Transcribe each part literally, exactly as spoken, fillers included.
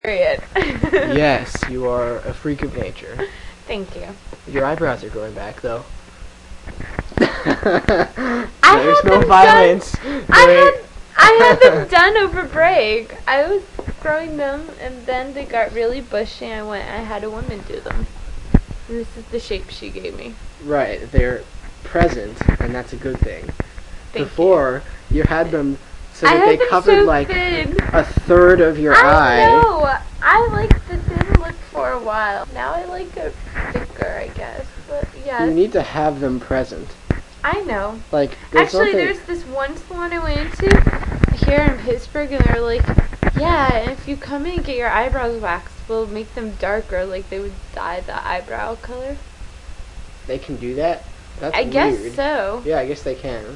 Period. Yes, you are a freak of nature. Thank you. Your eyebrows are growing back, though. I There's had no them violence. Done, I had I had them done over break. I was growing them, and then they got really bushy. I went. I had a woman do them. And this is the shape she gave me. Right, they're present, and that's a good thing. Thank Before, you. you had them so I that had they them covered so like thin. a third of your I eye. know. I liked the thin look for a while. Now I like it thicker, I guess. But yes. You need to have them present. I know. Like, there's Actually, nothing... there's this one salon I went into here in Pittsburgh, and they're like, yeah, and if you come in and get your eyebrows waxed, we'll make them darker, like they would dye the eyebrow color. They can do that? That's I weird. guess so. Yeah, I guess they can.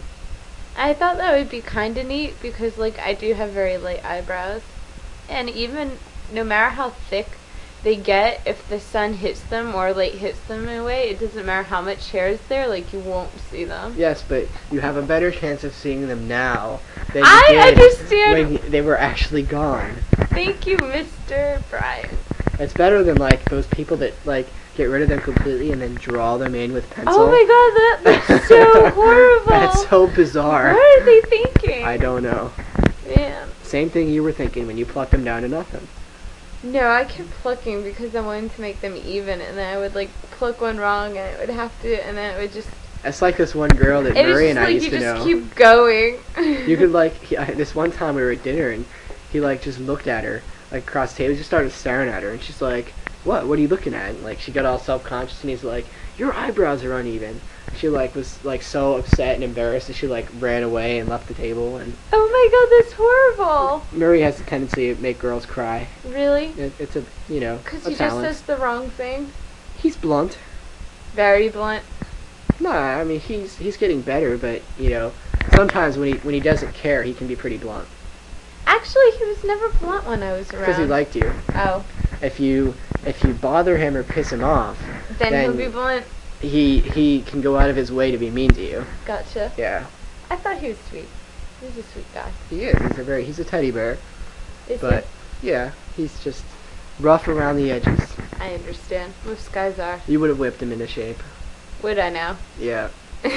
I thought that would be kind of neat, because, like, I do have very light eyebrows. And even, no matter how thick they get, if the sun hits them or light hits them in a way, it doesn't matter how much hair is there, like, you won't see them. Yes, but you have a better chance of seeing them now than you I did understand. when they were actually gone. Thank you, Mister Brian. It's better than, like, those people that, like, get rid of them completely and then draw them in with pencil. Oh my god, that looks so horrible. That's so bizarre. What are they thinking? I don't know. Man. Same thing you were thinking when you plucked them down to nothing. No, I kept plucking because I wanted to make them even, and then I would, like, pluck one wrong, and it would have to, and then it would just... It's like this one girl that it was Murray just and I like used you to just know. keep going. You could, like, he, I, this one time we were at dinner, and he, like, just looked at her, like, across the table, just started staring at her, and she's like, what, what are you looking at? And, like, she got all self-conscious, and he's like, your eyebrows are uneven. She, like, was, like, so upset and embarrassed that she, like, ran away and left the table, and... Oh my god, that's horrible. Murray has a tendency to make girls cry. Really? It, it's a, you know, Because a he talent. just says the wrong thing? He's blunt. Very blunt. No, I mean, he's he's getting better, but, you know, sometimes when he when he doesn't care, he can be pretty blunt. Actually, he was never blunt when I was around. Because he liked you. Oh. If you if you bother him or piss him off, Then, then he'll be blunt. he he can go out of his way to be mean to you. Gotcha. Yeah. I thought he was sweet. He's a sweet guy. He is. He's a very he's a teddy bear. Is But yeah, he's just rough around the edges. he? I understand. Most guys are. You would have whipped him into shape. Would I now? Yeah.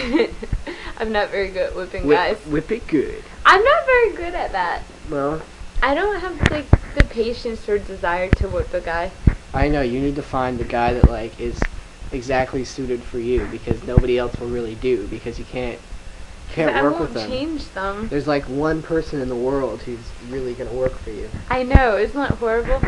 I'm not very good at whipping Whip, guys. whip it good. I'm not very good at that. Well, I don't have, like, the patience or desire to whip a guy. I know, you need to find the guy that, like, is exactly suited for you, because nobody else will really do, because you can't can't I work won't with them. change them. There's like one person in the world who's really gonna work for you. I know, isn't that horrible?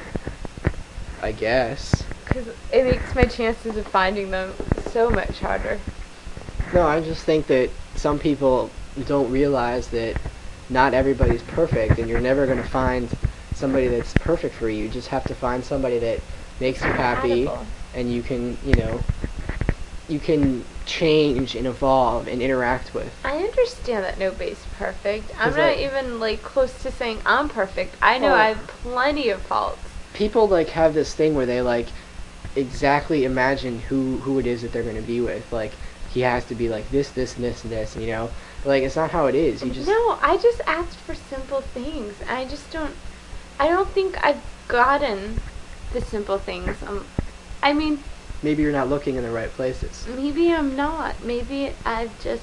I guess. Because it makes my chances of finding them so much harder. No, I just think that some people don't realize that not everybody's perfect, and you're never gonna find somebody that's perfect for you. You just have to find somebody that makes you happy, Compatible. and you can, you know, you can change and evolve and interact with. I understand that nobody's perfect. I'm 'Cause not I- even, like, close to saying I'm perfect. I know Oh. I have plenty of faults. People like have this thing where they like exactly imagine who who it is that they're going to be with. Like, he has to be like this, this, and this, and this, and, you know. But, like, it's not how it is. You just No, I just asked for simple things. I just don't. I don't think I've gotten the simple things. Um, I mean, maybe you're not looking in the right places. maybe I'm not. Maybe I've just.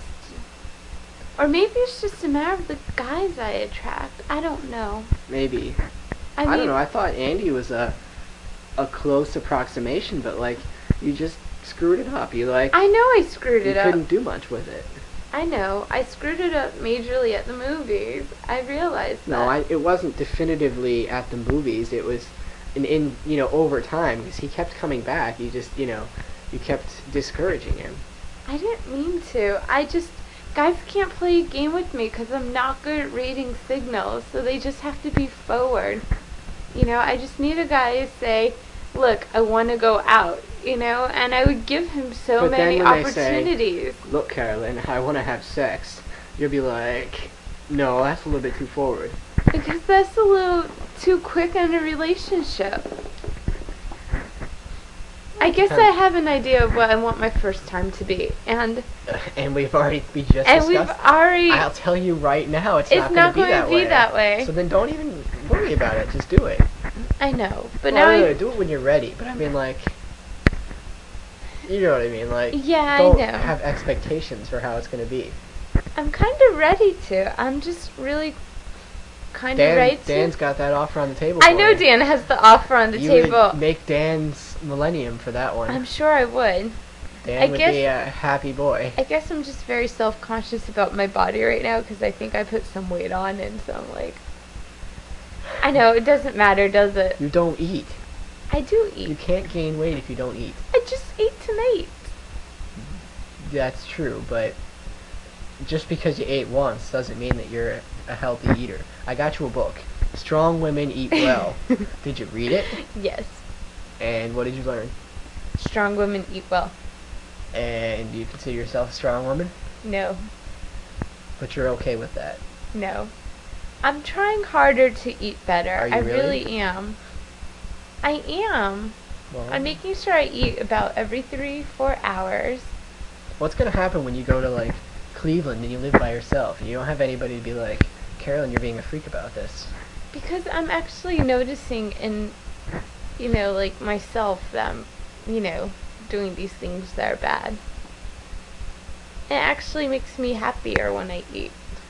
Or maybe it's just a matter of the guys I attract. I don't know. Maybe. I, I, mean, don't know. I thought Andy was a a close approximation, but like you just screwed it up. You like I know I screwed you it up. couldn't do much with it. I know. I screwed it up majorly at the movies. I realized No, that. I it wasn't definitively at the movies. It was in in you know over time, because he kept coming back. You just you know you kept discouraging him. I didn't mean to. I just. Guys can't play a game with me because I'm not good at reading signals, so they just have to be forward. You know, I just need a guy to say, look, I want to go out, you know, and I would give him so But many then when they say, opportunities. Look, Carolyn, I want to have sex. You'll be like, no, that's a little bit too forward. Because that's a little too quick in a relationship. I guess I have an idea of what I want my first time to be, and Uh, and we've already we just and we've discussed. already. I'll tell you right now, it's, It's not not going to going to be that way. So then don't even worry about it. Just do it. I know, but well, now no, no, I... do it when you're ready. But I mean, like, you know what I mean. Like, Yeah, don't I know. have expectations for how it's gonna be. I'm kind of ready to. I'm just really kind of Dan, ready to. Dan's got that offer on the table. I for know you. Dan has the offer on the you table. would make Dan's Millennium for that one. I'm sure I would. Dan I would guess- be a happy boy. I guess I'm just very self-conscious about my body right now because I think I put some weight on, and so I'm like, I know it doesn't matter, does it? You don't eat. I do You eat. can't gain weight if you don't eat. I just ate tonight. That's true, but just because you ate once doesn't mean that you're a healthy eater. I got you a book, Strong Women Eat Well. Did you read it? Yes. And what did you learn? Strong women eat well. And do you consider yourself a strong woman? No. But you're okay with that. No. I'm trying harder to eat better. Are you I really? really am. I am. Well, I'm making sure I eat about every three, four hours. what's gonna happen when you go to like Cleveland and you live by yourself and you don't have anybody to be like, Carolyn, you're being a freak about this? Because I'm actually noticing in, you know, like myself that I'm, you know, doing these things that are bad. It actually makes me happier when I eat.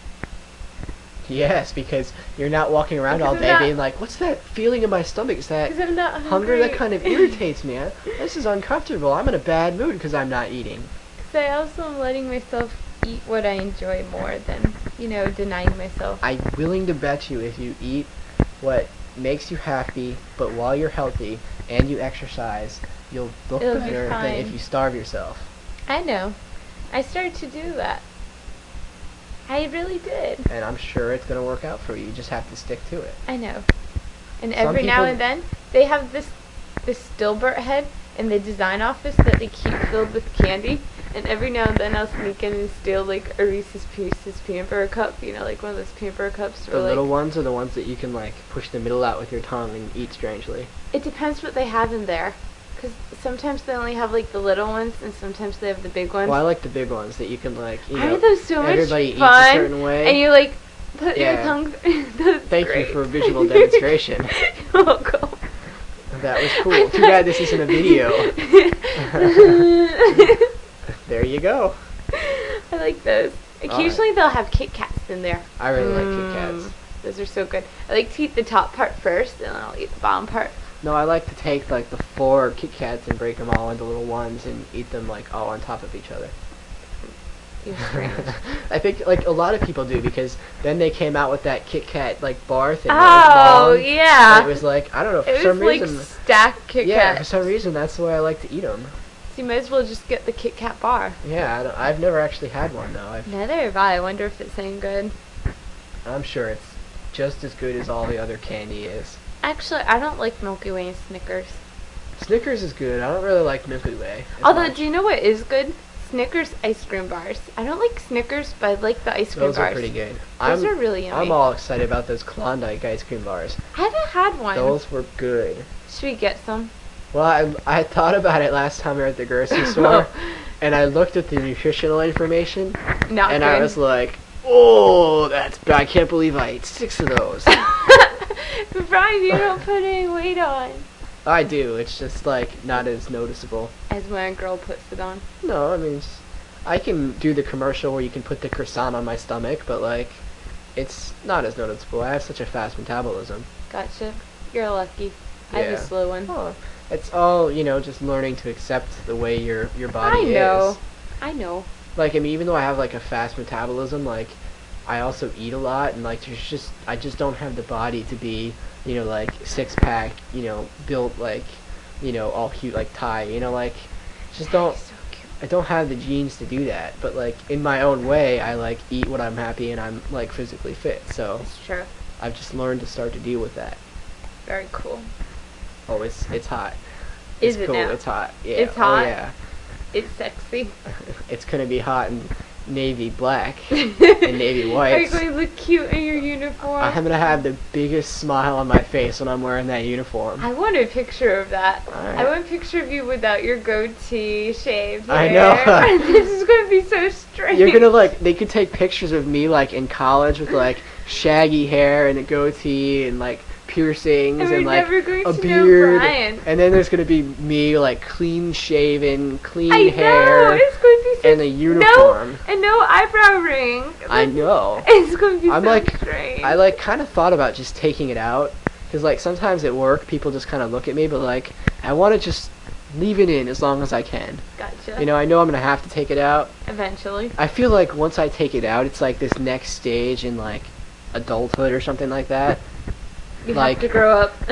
Yes, because you're not walking around Because all I'm day not- being like, what's that feeling in my stomach? Is that Because I'm not hungry. hunger that kind of irritates me? I, this is uncomfortable. I'm in a bad mood because I'm not eating. Because I also am letting myself eat what I enjoy more than, you know, denying myself. I'm willing to bet you if you eat what makes you happy, but while you're healthy and you exercise, you'll look It'll be better than fine. if you starve yourself. I know. I started to do that. I really did. And I'm sure it's going to work out for you. You just have to stick to it. I know. And Some every now people- and then, they have this this Dilbert head in the design office that they keep filled with candy. And every now and then I'll sneak in and steal like a Reese's Pieces peanut butter cup, you know, like one of those peanut butter cups. The or, like, little ones are the ones that you can like push the middle out with your tongue and eat strangely. It depends what they have in there. Because sometimes they only have like the little ones and sometimes they have the big ones. Well, I like the big ones that you can like, you know, Aren't those so much everybody eats a fun? certain way. And you like put your Yeah. tongue through. That's Thank great. you for a visual demonstration. You're welcome. That was cool. Too bad this isn't a video. There you go. I like those. Occasionally they'll have Kit Kats in there. I really like Mm, Kit Kats. Those are so good. I like to eat the top part first, and then I'll eat the bottom part. No, I like to take like the four Kit Kats and break them all into little ones and eat them like all on top of each other. You're strange. I think like a lot of people do because then they came out with that Kit Kat like bar thing. Oh, that was long, yeah. and it was like I don't know for It some was like reason. stacked Kit Yeah, for Kats. some reason that's the way I like to eat them. So you might as well just get the Kit Kat bar. Yeah, I don't, I've never actually had one though. I've, Neither have I. I wonder if it's any good. I'm sure it's just as good as all the other candy is. Actually, I don't like Milky Way and Snickers. Snickers is good. I don't really like Milky Way. as Although, much. do you know what is good? Snickers ice cream bars. I don't like Snickers, but I like the ice cream Those bars. are pretty good. Those I'm, are really yummy. I'm all excited about those Klondike ice cream bars. I haven't had one. Those were good. Should we get some? Well, I, I thought about it last time we were at the grocery store, and I looked at the nutritional information, Not and good. I was like, oh, that's bad. I can't believe I ate six of those. But Brian, you don't put any weight on. I do. It's just, like, not as noticeable. As when a girl puts it on. No, I mean, it's, I can do the commercial where you can put the croissant on my stomach, but, like, it's not as noticeable. I have such a fast metabolism. Gotcha. You're lucky. I have Yeah. a slow one. Oh, it's all, you know, just learning to accept the way your, your body I know. is. I know. Like, I mean, even though I have, like, a fast metabolism, like, I also eat a lot, and, like, there's just, I just don't have the body to be, you know, like, six-pack, you know, built, like, you know, all cute, like, Thai, you know, like, just don't, So cute. I don't have the genes to do that, but, like, in my own way, I, like, eat when I'm happy and I'm, like, physically fit, so It's true. I've just learned to start to deal with that. Very cool. Oh, it's, it's hot. Is it's it cool, now? it's hot. Yeah. It's Oh, hot? yeah. It's sexy. It's gonna be hot in navy black and and navy Are you white. going to look cute in your uniform? I'm gonna have the biggest smile on my face when I'm wearing that uniform. I want a picture of that. Alright. I want a picture of you without your goatee, shaved I hair. know. This is going to be so strange. You're gonna like, they could take pictures of me like in college with like shaggy hair and a goatee and like piercings And we're and like never going a to know beard, Brian. and then there's gonna be me like clean shaven, clean I know, hair, it's going to be so and a uniform. No, and no eyebrow ring. I know. It's going to be I'm so like, strange. I like kind of thought about just taking it out, because like sometimes at work people just kind of look at me, but like I want to just leave it in as long as I can. Gotcha. You know, I know I'm gonna have to take it out. Eventually. I feel like once I take it out, it's like this next stage in like adulthood or something like that. You like- have to grow up.